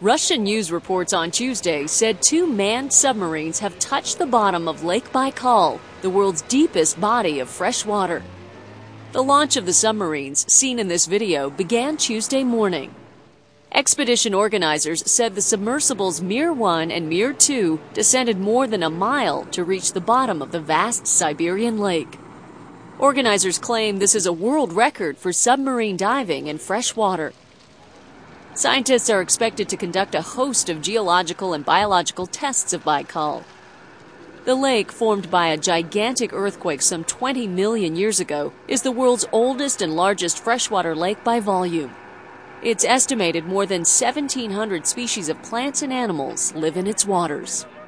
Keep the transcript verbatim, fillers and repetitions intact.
Russian news reports on Tuesday said two manned submarines have touched the bottom of Lake Baikal, the world's deepest body of fresh water. The launch of the submarines, seen in this video, began Tuesday morning. Expedition organizers said the submersibles Mir one and Mir two descended more than a mile to reach the bottom of the vast Siberian lake. Organizers claim this is a world record for submarine diving in fresh water. Scientists are expected to conduct a host of geological and biological tests of Baikal. The lake, formed by a gigantic earthquake some twenty million years ago, is the world's oldest and largest freshwater lake by volume. It's estimated more than seventeen hundred species of plants and animals live in its waters.